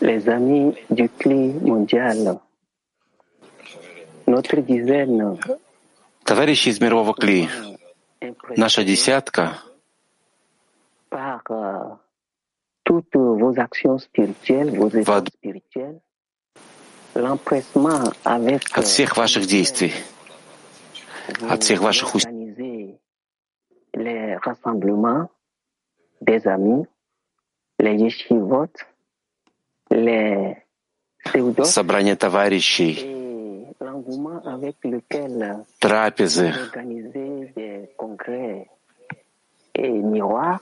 les amis du CLI mondial, notre dizaine, Товарищи из мирового КЛИ, наша десятка par toutes vos actions spirituelles, vos efforts spirituels, l'empressement avec от всех ваших действий, от всех ваших усилий, organiser les rassemblements des amis, les yeshivot, les seudot, собрания товарищей, et l'engouement avec lequel трапезы, vous organisez des congrès et miroirs.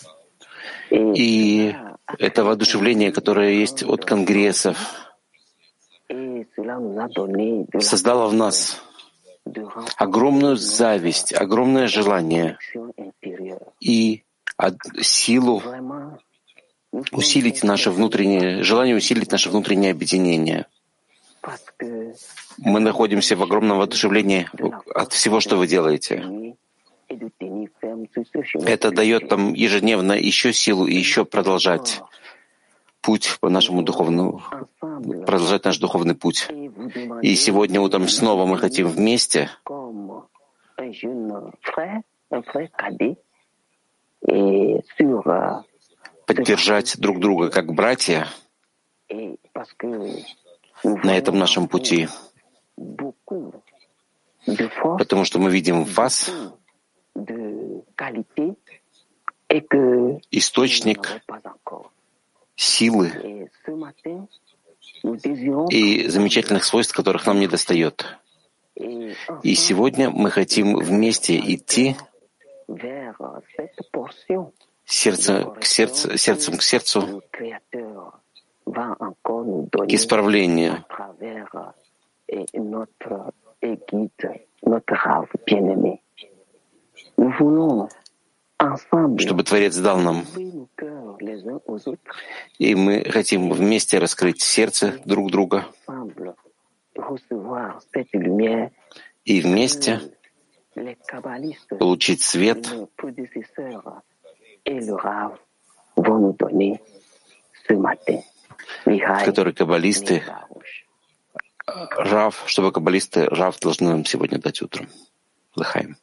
и это воодушевление, которое есть от конгрессов, Et cela nous a donné de создало в нас огромную зависть, огромное желание l'action intérieure. и силу Vraiment, усилить наше внутреннее, желание усилить наше внутреннее объединение. parce que Мы находимся в огромном воодушевлении от всего, что вы делаете. et de tenir ferme sur ce chemin. Это дает нам ежедневно еще силу и еще продолжать путь по нашему духовному, Ensemble, продолжать наш духовный путь. et vous demandez, И сегодня утром снова мы хотим вместе, comme un jeune frère, un frère cadet, et sur поддержать друг друга как братья et parce que nous на этом voyons нашем пути, beaucoup de force, потому что мы видим в вас de qualité, et que nous n'avons источник pas encore. силы Et ce matin, nous désirons и замечательных свойств, которых нам не достает. et И сегодня мы хотим вместе идти vers cette portion сердцем к сердцу le Créateur va encore nous donner к исправлению, à travers notre guide, notre Rav bien-aimé. Nous voulons ensemble чтобы Творец дал нам. ouvrir nos cœurs les uns aux autres, И мы хотим вместе раскрыть сердце друг друга ensemble recevoir cette lumière и вместе que les kabbalistes, получить свет, nos prédécesseurs et le Rav vont nous donner ce matin. Михаил, который каббалисты, Михаил. Рав, чтобы каббалисты Рав должны нам сегодня дать утром. Лахаим.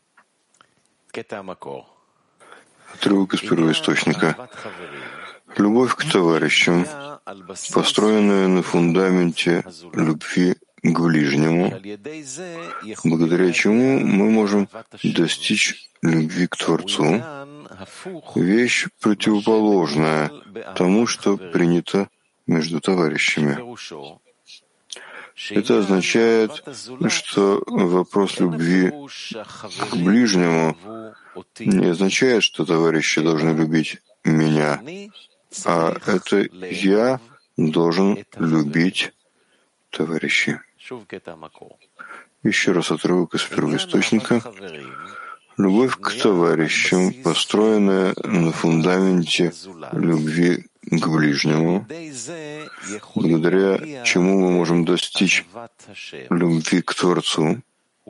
Отрывок из первоисточника. Любовь к товарищам, построенная на фундаменте любви к ближнему, благодаря чему мы можем достичь любви к Творцу, вещь противоположная тому, что принято между товарищами. Это означает, что вопрос любви к ближнему не означает, что товарищи должны любить меня, а это я должен любить товарищей. Еще раз отрывок из первоисточника. Любовь к товарищам, построенная на фундаменте любви к ближнему, благодаря чему мы можем достичь любви к Творцу,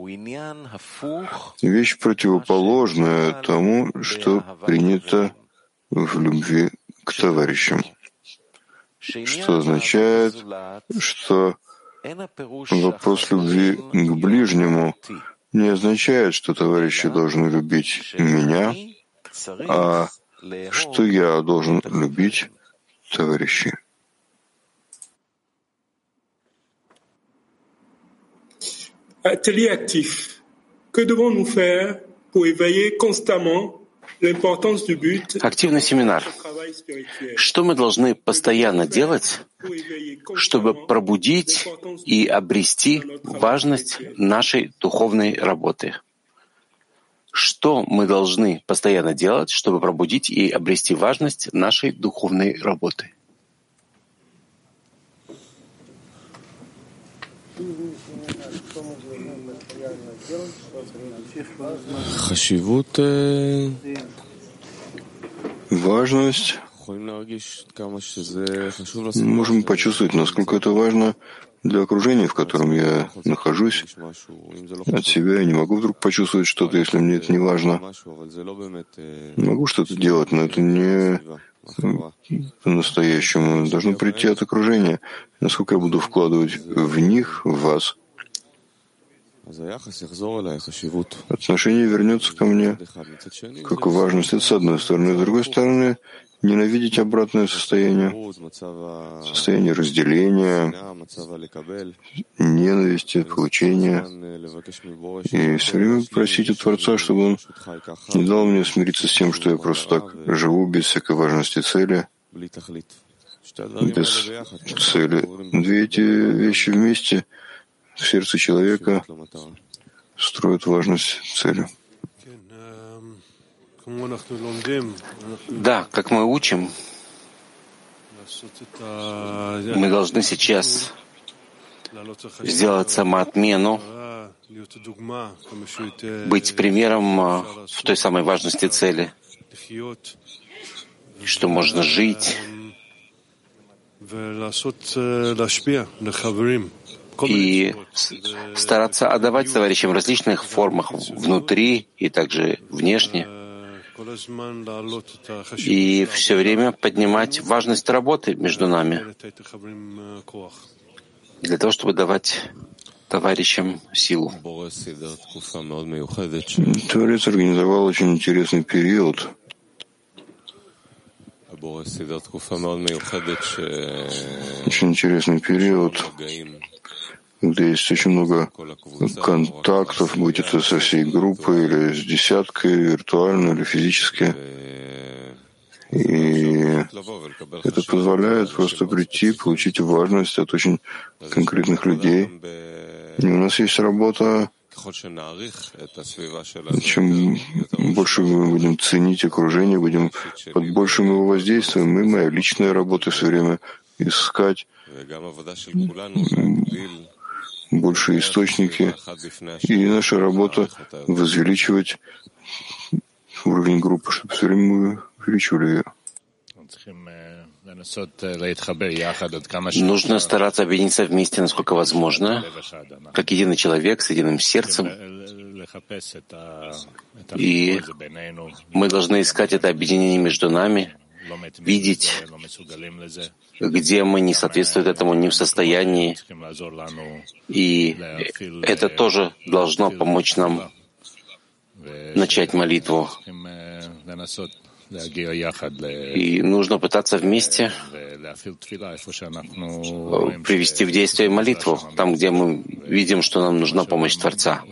вещь противоположная тому, что принято в любви к товарищам, что означает, что вопрос любви к ближнему не означает, что товарищи должны любить меня, а что я должен любить товарищей. Atelier actif. Que devons-nous faire pour éveiller constamment l'importance du but? Активный семинар. Travail spirituel. Что мы должны постоянно делать, Pour éveiller чтобы constamment пробудить и обрести важность нашей духовной работы? Что мы должны постоянно делать, чтобы пробудить и обрести важность нашей духовной работы? Важность. Мы можем почувствовать, насколько это важно, Для окружения, в котором я нахожусь, от себя я не могу вдруг почувствовать что-то, если мне это не важно. Могу что-то делать, но это не по-настоящему. Должно прийти от окружения. Насколько я буду вкладывать в них, в вас, отношение вернется ко мне, как важность. Это с одной стороны. С другой стороны, ненавидеть обратное состояние разделения, ненависти, получения. И все время просить у Творца, чтобы Он не дал мне смириться с тем, что я просто так живу без всякой важности цели, без цели. Две эти вещи вместе в сердце человека строят важность цели. Да, как мы учим, мы должны сейчас сделать самоотмену, быть примером в той самой важности цели, что можно жить и стараться отдавать товарищам в различных формах, внутри и также внешне, и все время поднимать важность работы между нами, для того, чтобы давать товарищам силу. Творец организовал очень интересный период, где есть очень много контактов, будь это со всей группой или с десяткой, виртуально или физически. И это позволяет просто прийти, получить важность от очень конкретных людей. И у нас есть работа. Чем больше мы будем ценить окружение, будем под большим его воздействием, и моя личная работа все время искать большие источники, и наша работа возвеличивать уровень группы, чтобы все время мы увеличивали ее. Нужно стараться объединиться вместе, насколько возможно, как единый человек с единым сердцем. И мы должны искать это объединение между нами, видеть, где мы не соответствуем этому, не в состоянии. И это тоже должно помочь нам начать молитву. И нужно пытаться вместе привести в действие молитву, там, где мы видим, что нам нужна помощь Творца.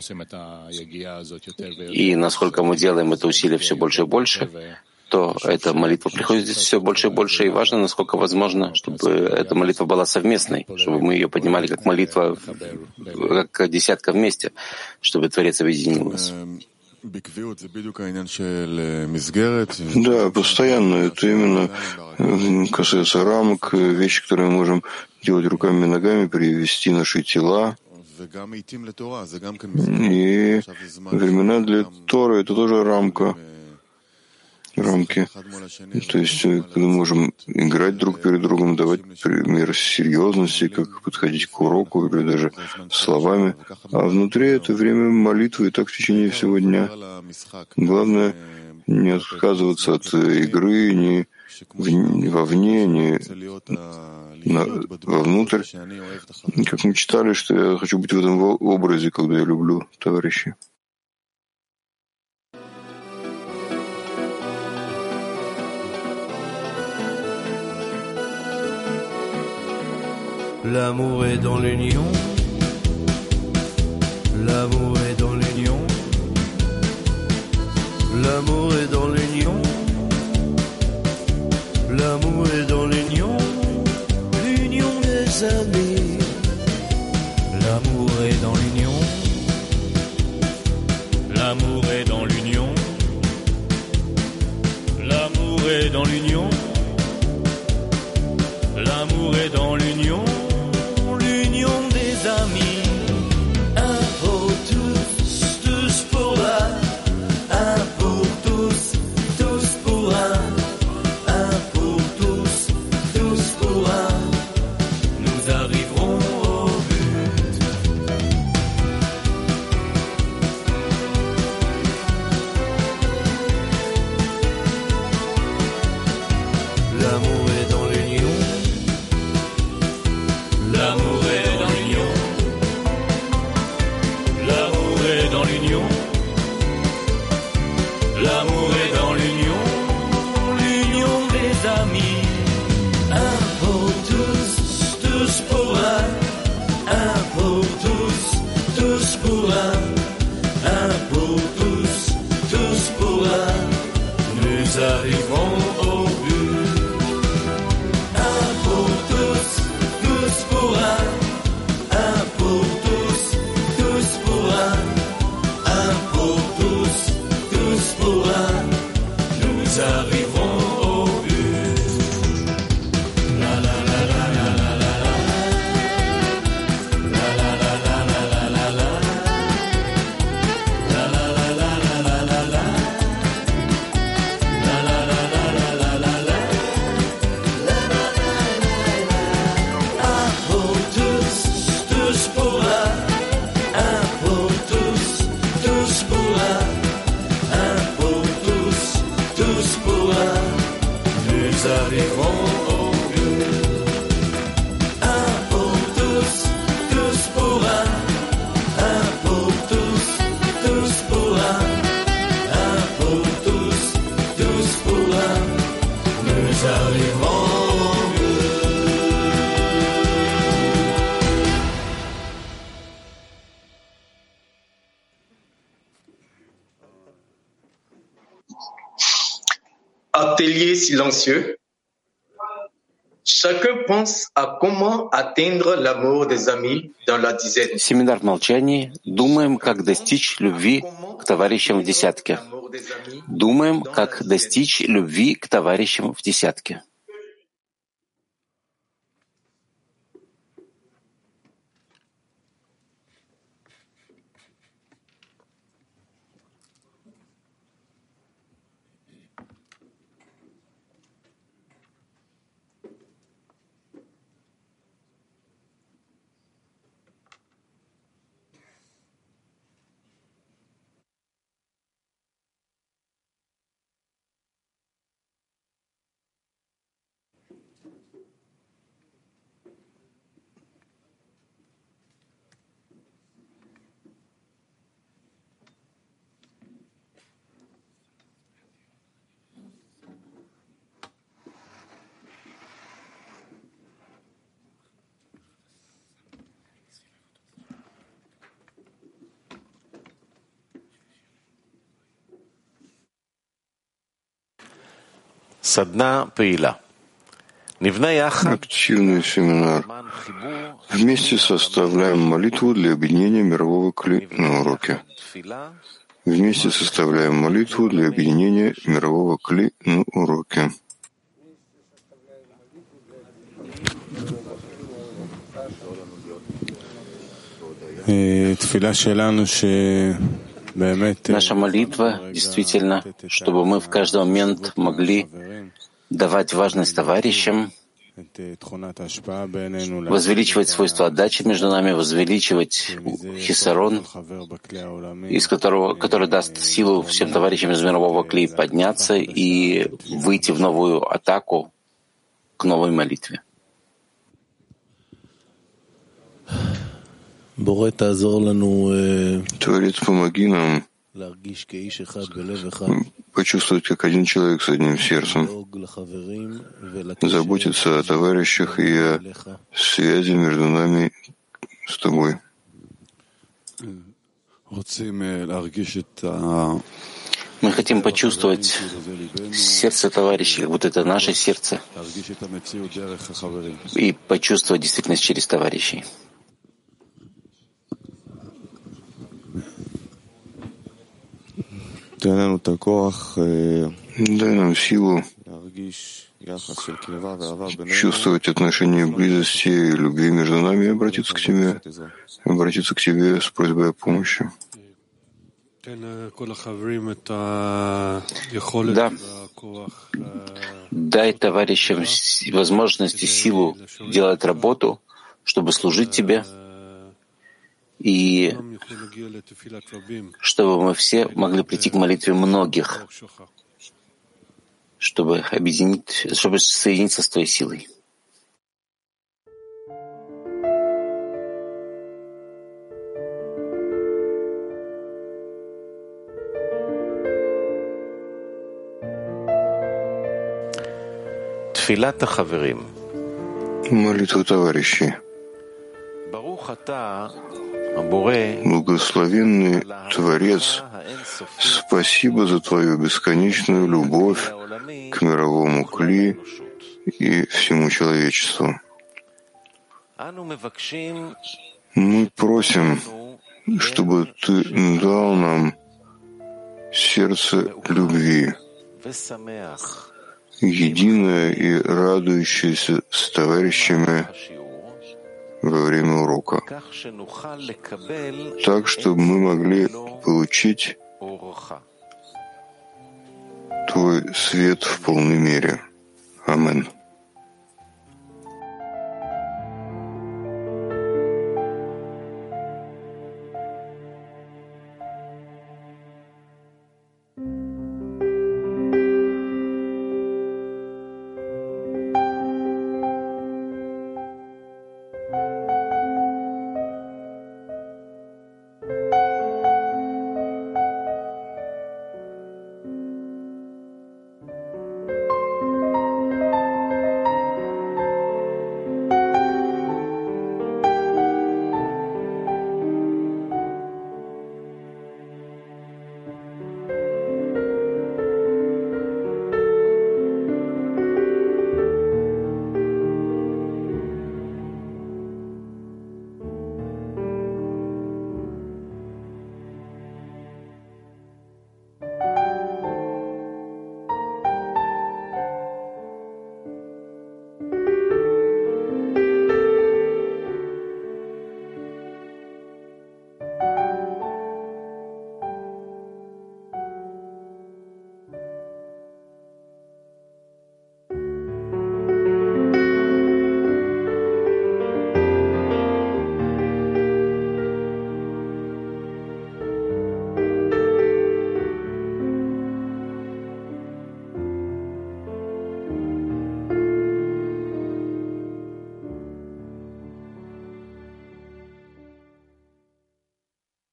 И насколько мы делаем это усилие все больше и больше, то эта молитва приходит здесь все больше и больше. И важно, насколько возможно, чтобы эта молитва была совместной, чтобы мы ее поднимали как молитва, как десятка вместе, чтобы Творец объединил нас. Да, постоянно. Это именно касается рамок, вещи, которые мы можем делать руками и ногами, привести наши тела. И времена для Торы — это тоже рамки. То есть мы можем играть друг перед другом, давать пример серьезности, как подходить к уроку или даже словами. А внутри это время молитвы, и так в течение всего дня. Главное не отказываться от игры ни вовне, ни вовнутрь. Как мы читали, что я хочу быть в этом образе, когда я люблю товарищей. L'amour est dans l'union, l'amour est dans l'union, l'amour est dans l'union, l'amour est dans l'union, l'union des amis. L'amour est dans l'union, l'amour est dans l'union, l'amour est dans l'union, l'amour est dans l'union. Amis, un pour tous, tous pour un pour tous, tous pour un pour tous, tous pour un. Nous arriverons au L'amour est dans l'union, l'union des amis. Un pour tous, tous pour un pour tous, tous pour un pour tous, tous pour un. Nous arriverons au but. Un pour tous, tous pour un pour tous, tous pour un pour tous, tous pour un. Nous arriverons au but. La la la la la la la la. La la la la la la la la. La la la la la la la la. La la la la la la la la. Un pour tous, tous pour un pour tous, tous pour un pour tous, tous pour un. Nous arriverons au but. Un pour tous, tous pour un pour tous, tous pour un pour tous, tous pour un. Nous arriverons au but. Atelier silencieux. Chacun pense à comment atteindre l'amour des amis dans la dizaine. Семинар в молчании. Думаем, как достичь любви к товарищам в десятке. L'amour des amis. Думаем, как достичь любви к товарищам в десятке. Активный семинар. Вместе составляем молитву для объединения мирового кли на уроке. Вместе составляем молитву для объединения мирового кли на уроке. Наша молитва действительно, чтобы мы в каждый момент могли давать важность товарищам, возвеличивать свойства отдачи между нами, возвеличивать хисарон, который даст силу всем товарищам из мирового кли подняться и выйти в новую атаку к новой молитве. Творец, помоги нам почувствовать, как один человек с одним сердцем, заботиться о товарищах и о связи между нами с тобой. Мы хотим почувствовать сердце товарищей, как будто это наше сердце, и почувствовать действительность через товарищей. Дай нам силу чувствовать отношения близости и любви между нами и обратиться к тебе с просьбой о помощи. Да. Дай товарищам возможность и силу делать работу, чтобы служить тебе, и чтобы мы все могли прийти к молитве многих, чтобы соединиться с твоей силой. Молитва товарищей. Благословенный Творец, спасибо за Твою бесконечную любовь к мировому кли и всему человечеству. Мы просим, чтобы Ты дал нам сердце любви, единое и радующееся с товарищами во время урока, так, чтобы мы могли получить Твой свет в полной мере. Амин.